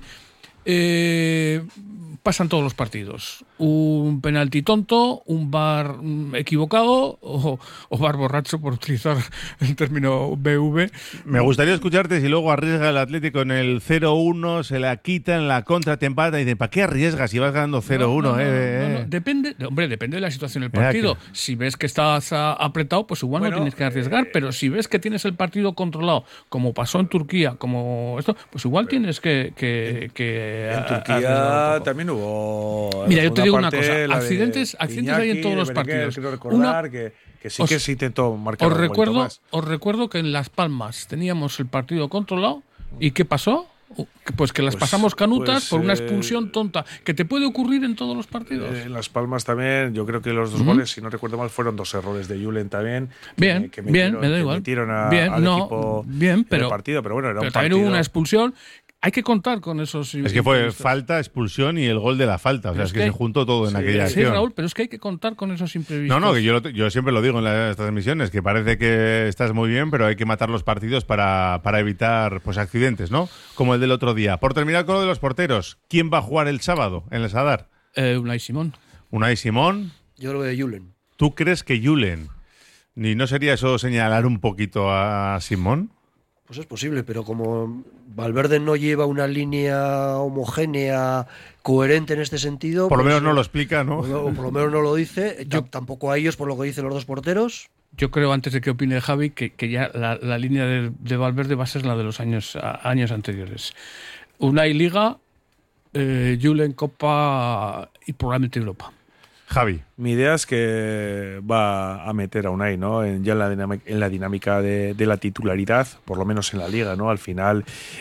S5: pasa en todos los partidos. Un penalti tonto, un VAR equivocado o VAR borracho, por utilizar el término BV.
S2: Me gustaría escucharte si luego arriesga el Atlético en el 0-1, se la quita en la contra, te empata y dicen, ¿para qué arriesgas si vas ganando 0-1?
S5: No. Depende de la situación del partido. Si ves que estás apretado, pues igual no tienes que arriesgar, pero si ves que tienes el partido controlado, como pasó en Turquía, como esto, pues igual tienes que
S3: en Turquía también hubo...
S5: Mira, yo te digo una cosa, accidentes hay en todos los partidos.
S3: Quiero recordar que sí se intentó marcar un poquito más.
S5: Os recuerdo que en Las Palmas teníamos el partido controlado, ¿y qué pasó? Pues que las pasamos canutas por una expulsión tonta, que te puede ocurrir en todos los partidos.
S3: En Las Palmas también, yo creo que los dos goles, si no recuerdo mal, fueron 2 errores de Julen también.
S5: Bien, me da igual.
S3: Metieron al equipo en el partido, pero bueno, era un
S5: también hubo una expulsión hay que contar con esos...
S2: Es que fue falta, expulsión y el gol de la falta. O sea, es que se juntó todo en aquella acción.
S5: Sí, Raúl, pero es que hay que contar con esos imprevistos.
S2: No, que yo siempre lo digo en las transmisiones, que parece que estás muy bien, pero hay que matar los partidos para evitar pues accidentes, ¿no? Como el del otro día. Por terminar con lo de los porteros, ¿quién va a jugar el sábado en el Sadar?
S5: Unai Simón.
S2: Unai Simón.
S4: Yo creo que Julen.
S2: ¿Tú crees que Julen? ¿Y no sería eso señalar un poquito a Simón?
S4: Pues es posible, pero como Valverde no lleva una línea homogénea, coherente en este sentido...
S2: Por lo menos no lo explica, ¿no?
S4: O por lo menos no lo dice. Tampoco a ellos, por lo que dicen los dos porteros.
S5: Yo creo, antes de que opine Javi, que ya la línea de Valverde va a ser la de los años anteriores. Unai Liga, Julen Copa y probablemente Europa.
S2: Javi.
S3: Mi idea es que va a meter a Unai, ¿no? Ya en la dinámica de la titularidad, por lo menos en la Liga, ¿no? Al final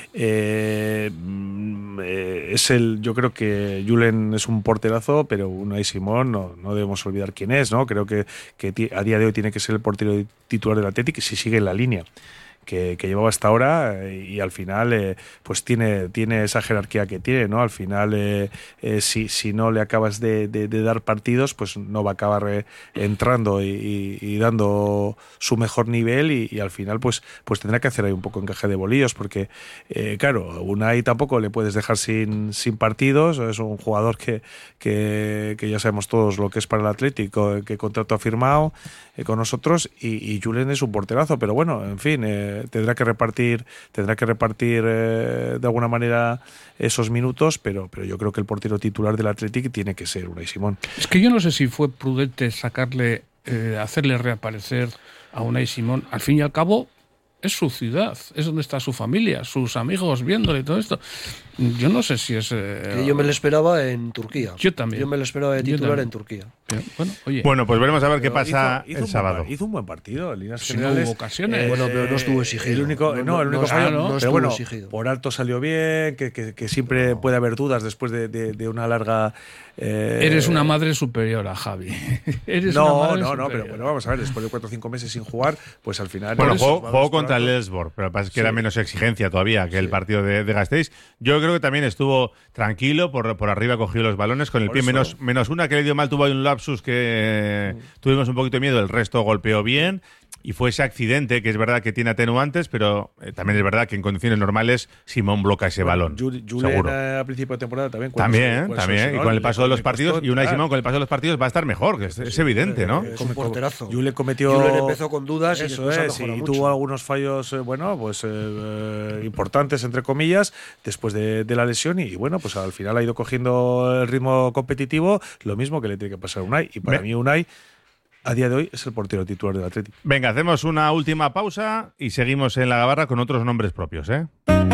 S3: yo creo que Julen es un porterazo, pero Unai Simón no debemos olvidar quién es, ¿no? Creo que a día de hoy tiene que ser el portero titular del Athletic si sigue en la línea que llevaba hasta ahora, y al final pues tiene esa jerarquía que tiene, ¿no? Al final si no le acabas de dar partidos, pues no va a acabar entrando y dando su mejor nivel, y al final pues tendrá que hacer ahí un poco encaje de bolillos, porque claro, Unai tampoco le puedes dejar sin partidos. Es un jugador que ya sabemos todos lo que es para el Atlético, qué contrato ha firmado con nosotros, y Julen es un porterazo, pero bueno, en fin, tendrá que repartir de alguna manera esos minutos, pero yo creo que el portero titular del Athletic tiene que ser Unai Simón.
S5: Es que yo no sé si fue prudente hacerle reaparecer a Unai Simón. Al fin y al cabo, es su ciudad, es donde está su familia, sus amigos viéndole todo esto. Yo no sé si es...
S4: que yo me lo esperaba en Turquía.
S5: Yo también.
S4: Yo me lo esperaba de titular en Turquía.
S2: Bueno, pues veremos a ver qué pasa el sábado.
S3: Hizo un buen partido, en líneas
S5: generales. Hubo ocasiones.
S4: Bueno, pero no estuvo exigido.
S3: El único fallo,
S4: no
S3: pero bueno,
S4: exigido.
S3: Por alto salió bien, que siempre puede haber dudas después de una larga...
S5: Eres una madre superiora, Javi.
S3: No, pero bueno, vamos a ver, después de 4 o 5 meses sin jugar, pues al final...
S2: Bueno, jugó contra el Elfsborg, pero pasa que era menos exigencia todavía que el partido de Gasteiz. Yo creo que también estuvo tranquilo, por arriba cogió los balones con el pie, menos una que le dio mal, tuvo ahí un lapsus que tuvimos un poquito de miedo, el resto golpeó bien. Y fue ese accidente, que es verdad que tiene atenuantes, pero también es verdad que en condiciones normales Simón bloca ese balón. Seguro.
S3: A principio de temporada también.
S2: También. Y con el paso de los partidos, y Unai Simón con el paso de los partidos va a estar mejor, que es evidente, ¿no?
S4: Es un porterazo.
S3: Julen
S4: empezó con dudas
S3: y tuvo algunos fallos, importantes, entre comillas, después de la lesión, y bueno, pues al final ha ido cogiendo el ritmo competitivo, lo mismo que le tiene que pasar a Unai. Y para mí Unai, a día de hoy, es el portero titular del Atlético.
S2: Venga, hacemos una última pausa y seguimos en la gabarra con otros nombres propios, ¿eh?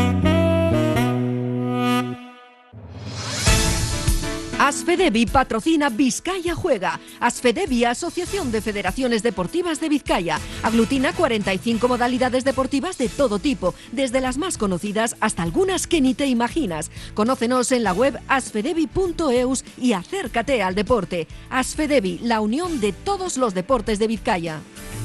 S11: Asfedevi patrocina Vizcaya Juega. Asfedevi, Asociación de Federaciones Deportivas de Vizcaya. Aglutina 45 modalidades deportivas de todo tipo, desde las más conocidas hasta algunas que ni te imaginas. Conócenos en la web asfedevi.eus y acércate al deporte. Asfedevi, la unión de todos los deportes de Vizcaya.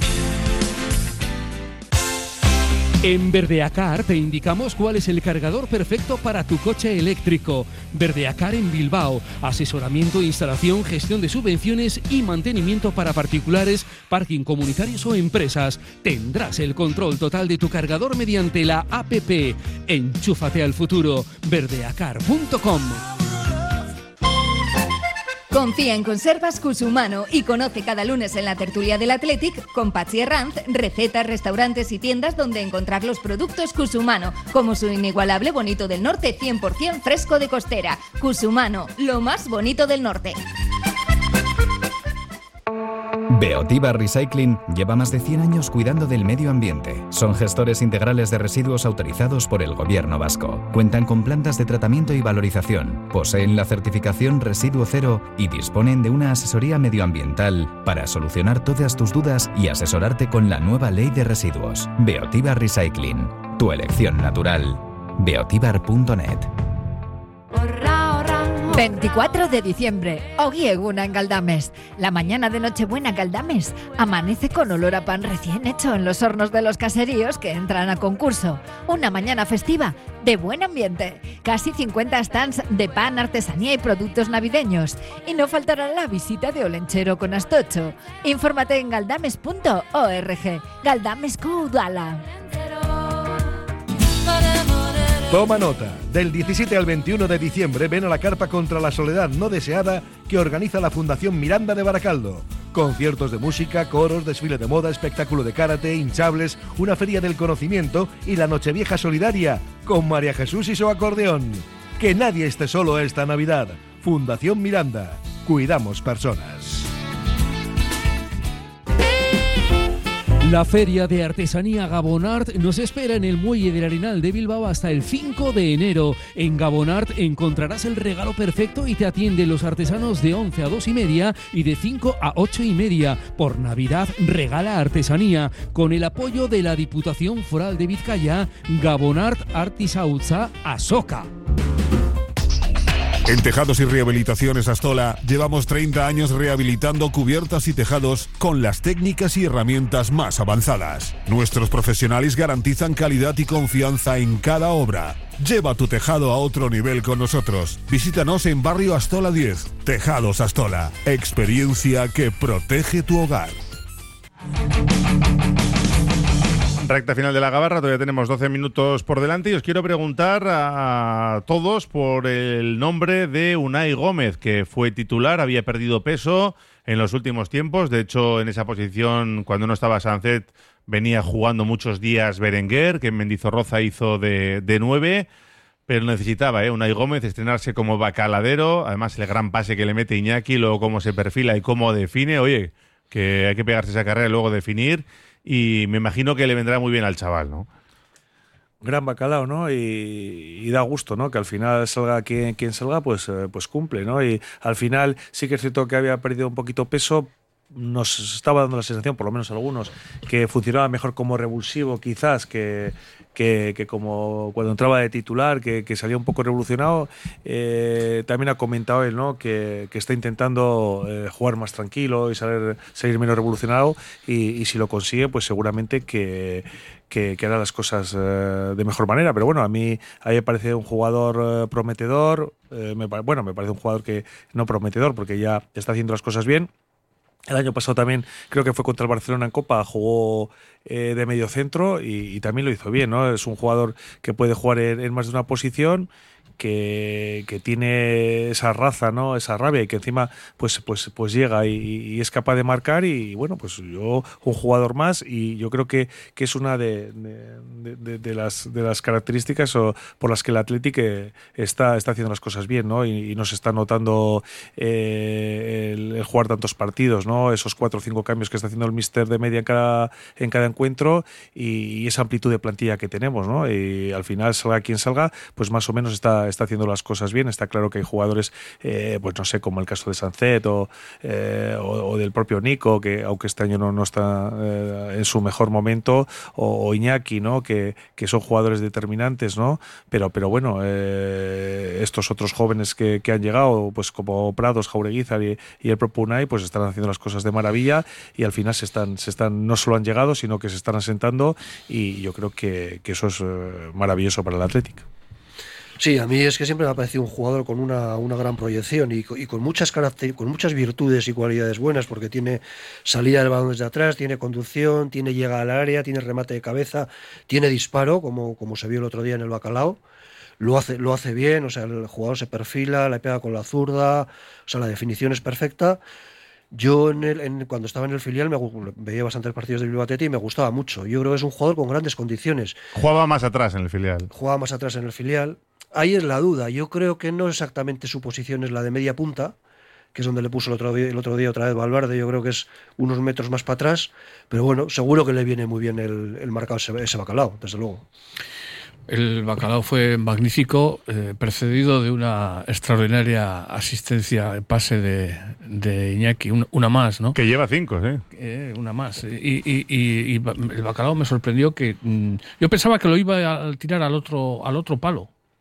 S7: En Verdeacar te indicamos cuál es el cargador perfecto para tu coche eléctrico. Verdeacar en Bilbao. Asesoramiento, instalación, gestión de subvenciones y mantenimiento para particulares, parking comunitarios o empresas. Tendrás el control total de tu cargador mediante la APP. Enchúfate al futuro. Verdeacar.com.
S6: Confía en Conservas Cusumano y conoce cada lunes en la tertulia del Athletic con Patxi Herranz recetas, restaurantes y tiendas donde encontrar los productos Cusumano, como su inigualable bonito del norte 100% fresco de costera. Cusumano, lo más bonito del norte.
S12: Beotiba Recycling lleva más de 100 años cuidando del medio ambiente. Son gestores integrales de residuos autorizados por el Gobierno vasco. Cuentan con plantas de tratamiento y valorización, poseen la certificación Residuo Cero y disponen de una asesoría medioambiental para solucionar todas tus dudas y asesorarte con la nueva ley de residuos. Beotiba Recycling, tu elección natural. Beotibar.net.
S6: 24 de diciembre, Ogi Eguna en Galdames. La mañana de Nochebuena Galdames amanece con olor a pan recién hecho en los hornos de los caseríos que entran a concurso. Una mañana festiva de buen ambiente. Casi 50 stands de pan, artesanía y productos navideños. Y no faltará la visita de Olenchero con Astocho. Infórmate en galdames.org. Galdames Coudala.
S9: Toma nota, del 17 al 21 de diciembre ven a la carpa contra la soledad no deseada que organiza la Fundación Miranda de Baracaldo. Conciertos de música, coros, desfile de moda, espectáculo de karate, hinchables, una feria del conocimiento y la Nochevieja solidaria con María Jesús y su acordeón. Que nadie esté solo esta Navidad. Fundación Miranda. Cuidamos personas.
S7: La Feria de Artesanía Gabonart nos espera en el Muelle del Arenal de Bilbao hasta el 5 de enero. En Gabonart encontrarás el regalo perfecto y te atienden los artesanos de 11 a 2:30 y de 5 a 8:30. Por Navidad regala artesanía. Con el apoyo de la Diputación Foral de Vizcaya, Gabonart Artisautza Asoka.
S13: En Tejados y Rehabilitaciones Astola llevamos 30 años rehabilitando cubiertas y tejados con las técnicas y herramientas más avanzadas. Nuestros profesionales garantizan calidad y confianza en cada obra. Lleva tu tejado a otro nivel con nosotros. Visítanos en Barrio Astola 10. Tejados Astola. Experiencia que protege tu hogar.
S2: Recta final de la gabarra, todavía tenemos 12 minutos por delante y os quiero preguntar a todos por el nombre de Unai Gómez, que fue titular, había perdido peso en los últimos tiempos. De hecho, en esa posición, cuando no estaba Sancet, venía jugando muchos días Berenguer, que en Mendizorroza hizo de 9, pero necesitaba Unai Gómez estrenarse como bacaladero. Además, el gran pase que le mete Iñaki, luego cómo se perfila y cómo define. Oye, que hay que pegarse esa carrera y luego definir. Y me imagino que le vendrá muy bien al chaval, ¿no?
S3: Gran bacalao, ¿no? Y da gusto, ¿no? Que al final salga quien salga, pues cumple, ¿no? Y al final sí que es cierto que había perdido un poquito peso. Nos estaba dando la sensación, por lo menos algunos, que funcionaba mejor como revulsivo quizás que como cuando entraba de titular, que salía un poco revolucionado. También ha comentado él, ¿no? que está intentando jugar más tranquilo y salir menos revolucionado, y si lo consigue, pues seguramente que hará las cosas de mejor manera. Pero bueno, a mí me parece un jugador prometedor. Me parece un jugador que no prometedor, porque ya está haciendo las cosas bien. El año pasado también creo que fue contra el Barcelona en Copa, jugó de medio centro y también lo hizo bien, ¿no? Es un jugador que puede jugar en más de una posición, que tiene esa raza, ¿no? Esa rabia, y que encima pues llega y es capaz de marcar. Y bueno, pues un jugador más, y yo creo que es una de las características por las que el Athletic está haciendo las cosas bien, ¿no? Y nos está notando el jugar tantos partidos, ¿no? Esos 4 o 5 cambios que está haciendo el míster de media en cada encuentro, y esa amplitud de plantilla que tenemos, ¿no? Y al final, salga quien salga, pues más o menos está haciendo las cosas bien. Está claro que hay jugadores, pues no sé, como el caso de Sancet o del propio Nico, que aunque este año no está en su mejor momento, o Iñaki, ¿no? Que son jugadores determinantes, ¿no? Pero bueno, estos otros jóvenes que han llegado, pues como Prados, Jaureguizar y el propio Unai, pues están haciendo las cosas de maravilla, y al final se están no solo han llegado, sino que se están asentando, y yo creo que eso es maravilloso para el Athletic.
S4: Sí, a mí es que siempre me ha parecido un jugador con una gran proyección y con muchas con muchas virtudes y cualidades buenas, porque tiene salida del balón desde atrás, tiene conducción, tiene llegada al área, tiene remate de cabeza, tiene disparo, como se vio el otro día en el Bacalao. Lo hace bien, o sea, el jugador se perfila, le pega con la zurda, o sea, la definición es perfecta. Yo cuando estaba en el filial veía bastantes partidos de Bilbao Athletic y me gustaba mucho. Yo creo que es un jugador con grandes condiciones.
S2: Jugaba más atrás en el filial. Ahí es la duda. Yo creo que no exactamente su posición es la de media punta, que es donde le puso el otro día otra vez Valverde. Yo creo que es unos metros más para atrás, pero bueno, seguro que le viene muy bien el marcado ese Bacalao, desde luego.
S5: El Bacalao fue magnífico, precedido de una extraordinaria asistencia, pase de Iñaki, una más, ¿no?
S2: Que lleva 5, ¿sí?
S5: Una más. Y el Bacalao me sorprendió que yo pensaba que lo iba a tirar al otro palo,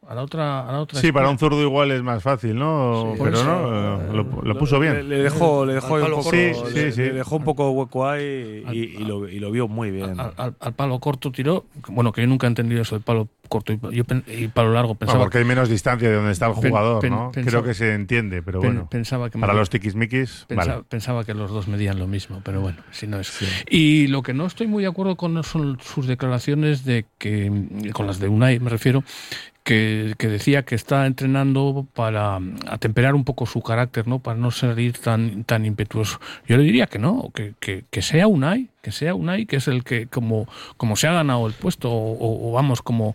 S5: A la otra
S2: sí, para un zurdo igual es más fácil, ¿no?
S5: Sí,
S2: pero no, lo puso bien.
S3: Le dejó un poco,
S2: le
S3: dejó un poco hueco ahí y lo vio muy bien.
S5: Al palo corto tiró, bueno, que yo nunca he entendido eso de palo corto y palo largo. Pensaba,
S2: porque hay menos distancia de donde está el jugador, ¿no?
S5: Pensaba,
S2: creo que se entiende, pero bueno.
S5: Pensaba que
S2: para los tiquismiquis, vale.
S5: Pensaba que los dos medían lo mismo, pero bueno, si no es. Sí. Y lo que no estoy muy de acuerdo con son sus declaraciones de que, con las de Unai me refiero, que decía que está entrenando para atemperar un poco su carácter, ¿no? Para no salir tan impetuoso. Yo le diría que no, que sea Unai, que es el que como se ha ganado el puesto o vamos como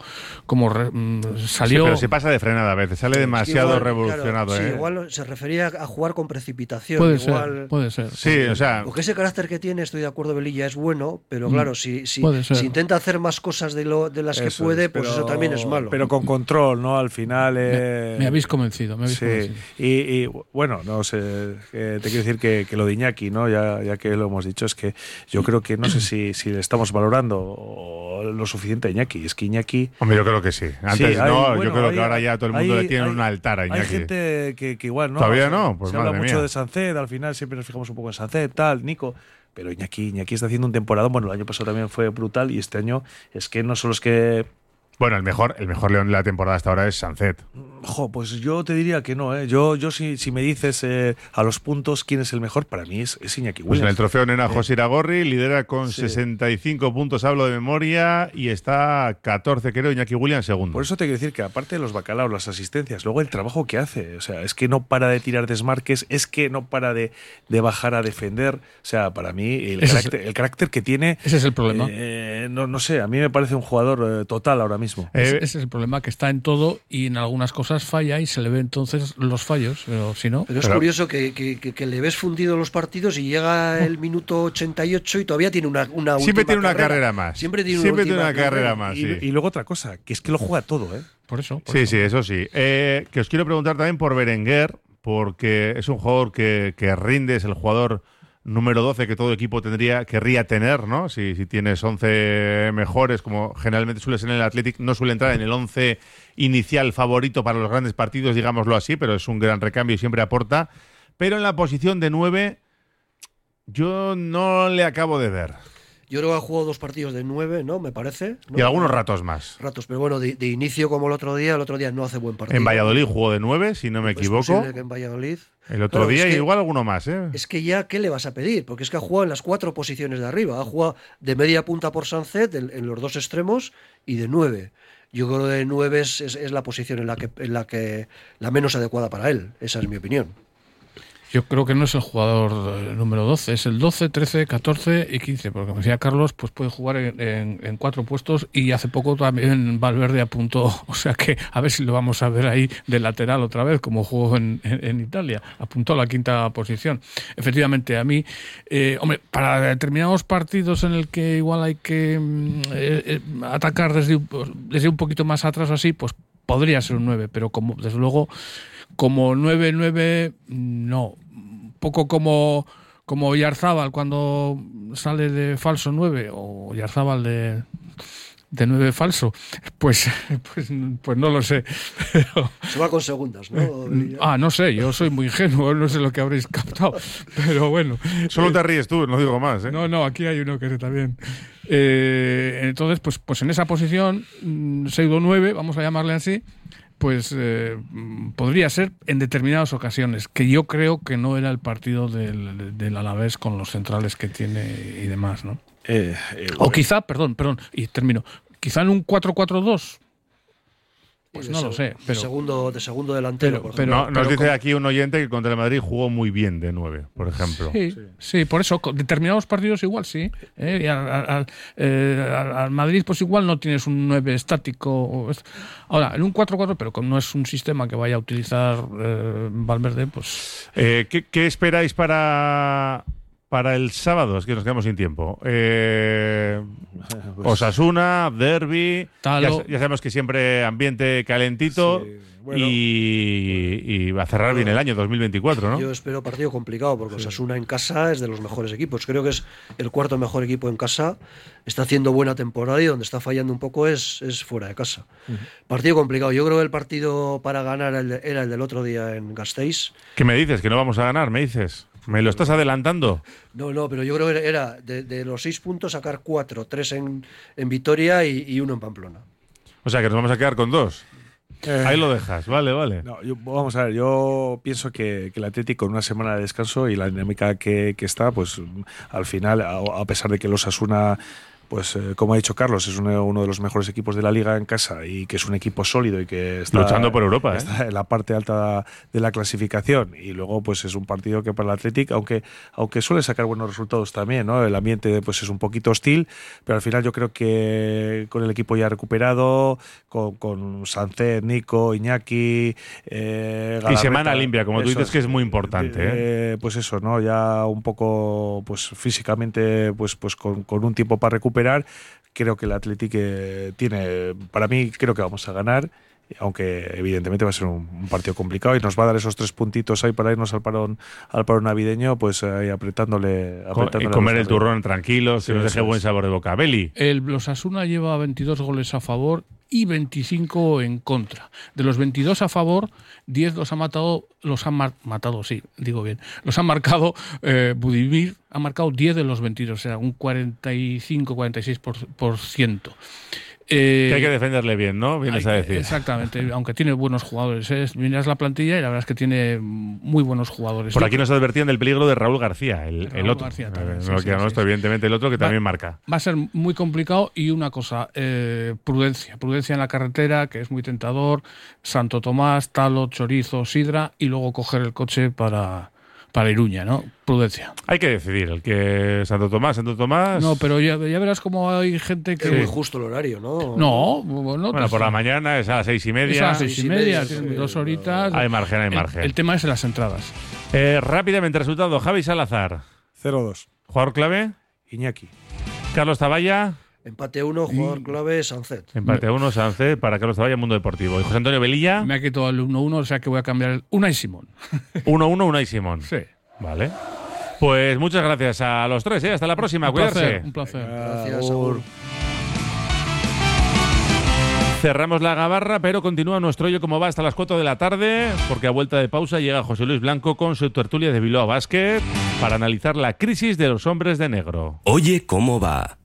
S5: salió.
S2: Sí, pero se pasa de frenada a veces, sale demasiado
S4: igual,
S2: revolucionado.
S4: Claro, sí, igual se refería a jugar con precipitación.
S5: Puede ser.
S2: Sí, o sea,
S4: porque ese carácter que tiene, estoy de acuerdo, Velilla, es bueno, pero claro, si intenta hacer más cosas de las que puede, pues eso también es malo.
S3: Pero con control, ¿no? Al final.
S5: Me habéis convencido.
S3: Y bueno, no sé, te quiero decir que lo de Iñaki, ¿no? Ya que lo hemos dicho, es que yo creo que no sé si le estamos valorando lo suficiente a Iñaki. Es que Iñaki.
S2: Hombre, yo creo que sí. Antes yo creo que ahora ya todo el mundo le tiene un altar a Iñaki.
S3: Hay gente que igual, ¿no?
S2: Todavía no, pues
S3: se habla mucho de Sancet, al final siempre nos fijamos un poco en Sancet, tal, Nico. Pero Iñaki está haciendo un temporada. Bueno, el año pasado también fue brutal y este año es que no solo es que.
S2: Bueno, el mejor león de la temporada hasta ahora es Sancet.
S3: Pues yo te diría que no, ¿eh? Yo si me dices a los puntos quién es el mejor, para mí es Iñaki Williams.
S2: Pues en el trofeo Nena José Iragorri lidera con 65 puntos, hablo de memoria, y está 14, creo, Iñaki Williams segundo.
S3: Por eso te quiero decir que aparte de los bacalaos, las asistencias, luego el trabajo que hace, o sea, es que no para de tirar desmarques, es que no para de bajar a defender, o sea, para mí el carácter que tiene.
S5: Ese es el problema.
S3: No sé, a mí me parece un jugador total ahora mismo.
S5: Ese es el problema, que está en todo y en algunas cosas falla y se le ve entonces los fallos, pero si no.
S4: Pero es curioso que le ves fundido los partidos y llega el minuto 88 y todavía tiene una
S2: siempre tiene una
S4: carrera.
S2: carrera más.
S4: Siempre tiene
S2: una carrera más.
S3: Y luego otra cosa, que es que lo juega todo, ¿eh?
S5: Por eso.
S2: Sí, eso sí. Que os quiero preguntar también por Berenguer, porque es un jugador que rinde, es el jugador número 12 que todo equipo querría tener, ¿no? Si tienes 11 mejores, como generalmente suele ser en el Athletic, no suele entrar en el 11 inicial favorito para los grandes partidos, digámoslo así, pero es un gran recambio y siempre aporta. Pero en la posición de 9 yo no le acabo de ver.
S4: Yo creo que ha jugado 2 partidos de 9, ¿no? Me parece, ¿no?
S2: Y algunos ratos más.
S4: Pero bueno, de inicio como el otro día no hace buen partido.
S2: En Valladolid jugó de 9, si no me equivoco.
S4: Es posible que en Valladolid.
S2: El otro día igual alguno más, ¿eh?
S4: Es que ya, ¿qué le vas a pedir? Porque es que ha jugado en las 4 posiciones de arriba. Ha jugado de media punta por Sancet en los 2 extremos y de 9. Yo creo que de 9 es la posición en la que la menos adecuada para él. Esa es mi opinión.
S5: Yo creo que no es el jugador número 12, es el 12, 13, 14 y 15, porque como decía Carlos, pues puede jugar en 4 puestos y hace poco también Valverde apuntó, o sea que a ver si lo vamos a ver ahí de lateral otra vez, como jugó en Italia, apuntó a la 5ª posición. Efectivamente, a mí, hombre, para determinados partidos en el que igual hay que atacar desde un poquito más atrás así, pues podría ser un 9, pero como desde luego como 9-9, no. Un poco como Oyarzábal cuando sale de falso 9, o Oyarzábal de 9 falso, pues no lo sé. Pero
S4: se va con segundas, ¿no?
S5: No sé, yo soy muy ingenuo, no sé lo que habréis captado, pero bueno.
S2: Solo te ríes tú, no digo más, ¿eh?
S5: No, aquí hay uno que sé también. Entonces, pues en esa posición, pseudo 9, vamos a llamarle así, pues podría ser en determinadas ocasiones, que yo creo que no era el partido del Alavés con los centrales que tiene y demás, ¿no? O quizá, perdón, y termino, quizá en un 4-4-2. Pues no lo sé. Pero,
S4: de segundo delantero, por ejemplo.
S2: Nos dice aquí un oyente que contra el Madrid jugó muy bien de 9, por ejemplo.
S5: Sí, por eso, determinados partidos igual sí. Y al Madrid pues igual no tienes un 9 estático. Ahora, en un 4-4, pero como no es un sistema que vaya a utilizar Valverde, pues...
S2: ¿Qué esperáis para para el sábado, es que nos quedamos sin tiempo. Osasuna, derbi, ya sabemos que siempre ambiente calentito.
S3: Sí, bueno,
S2: y va a cerrar bien el año 2024, ¿no?
S4: Yo espero partido complicado, porque Osasuna en casa es de los mejores equipos. Creo que es el cuarto mejor equipo en casa. Está haciendo buena temporada y donde está fallando un poco es fuera de casa. Partido complicado. Yo creo que el partido para ganar era el del otro día en Gasteiz.
S2: ¿Qué me dices? ¿Que no vamos a ganar? ¿Me dices? ¿Me lo estás adelantando?
S4: No, pero yo creo que era de los 6 puntos sacar 4, 3 en Vitoria y 1 en Pamplona.
S2: O sea, que nos vamos a quedar con 2. Ahí lo dejas, vale.
S3: No, vamos a ver, yo pienso que el Atlético con una semana de descanso y la dinámica que está, pues al final, a pesar de que los Osasuna, pues como ha dicho Carlos, es uno de los mejores equipos de la liga en casa y que es un equipo sólido y que está
S2: luchando por Europa,
S3: está en la parte alta de la clasificación, y luego pues es un partido que para el Athletic, aunque suele sacar buenos resultados también, ¿no? El ambiente pues es un poquito hostil, pero al final yo creo que con el equipo ya recuperado, con Sánchez, Nico, Iñaki, Galarreta,
S2: y semana limpia, como tú dices, que es muy importante.
S3: Pues eso, ¿no? Ya un poco pues físicamente pues con un tiempo para recuperar. Creo que el Athletic tiene, para mí creo que vamos a ganar, aunque evidentemente va a ser un partido complicado y nos va a dar esos 3 puntitos ahí para irnos al parón navideño, pues ahí apretándole
S2: y comer el turrón tranquilos, que nos deje buen sabor de boca. Beli.
S5: El Osasuna lleva 22 goles a favor y 25 en contra. De los 22 a favor, 10 los han marcado Budimir, ha marcado 10 de los 22, o sea, un 45-46%.
S2: Que hay que defenderle bien, ¿no? Vienes a decir.
S5: Exactamente, aunque tiene buenos jugadores. Miras la plantilla y la verdad es que tiene muy buenos jugadores.
S2: Por aquí nos advertían del peligro de Raúl García, el otro.
S5: García también,
S2: evidentemente el otro que también marca.
S5: Va a ser muy complicado y una cosa, prudencia en la carretera, que es muy tentador, Santo Tomás, Talo, Chorizo, Sidra, y luego coger el coche para Iruña, ¿no? Prudencia.
S2: Hay que decidir, el que Santo Tomás.
S5: No, pero ya verás cómo hay gente que...
S4: Es muy justo el horario, ¿no?
S5: No,
S2: bueno, por la mañana es a las 6:30.
S5: Es a las 6:30, tienen 2 horitas.
S2: Hay margen.
S5: El tema es en las entradas.
S2: Rápidamente, resultado, Javi Salazar.
S3: 0-2.
S2: ¿Jugador clave?
S3: Iñaki.
S2: Carlos Taballa.
S4: Empate 1, jugador clave, Sánchez.
S2: Empate 1, Sánchez, para Carlos Taballa, Mundo Deportivo. Y José Antonio Velilla.
S5: Me ha quitado el 1-1, o sea que voy a cambiar el Unai Simón.
S2: 1-1, Unai Simón.
S5: Sí.
S2: Vale. Pues muchas gracias a los 3, ¿eh? Hasta la próxima, cuidarse.
S5: Un placer.
S4: Gracias, Saúl.
S2: Cerramos la gabarra, pero continúa nuestro Oye Cómo Va hasta las 4 de la tarde, porque a vuelta de pausa llega José Luis Blanco con su tertulia de Bilbao Basket para analizar la crisis de los hombres de negro.
S1: Oye Cómo Va.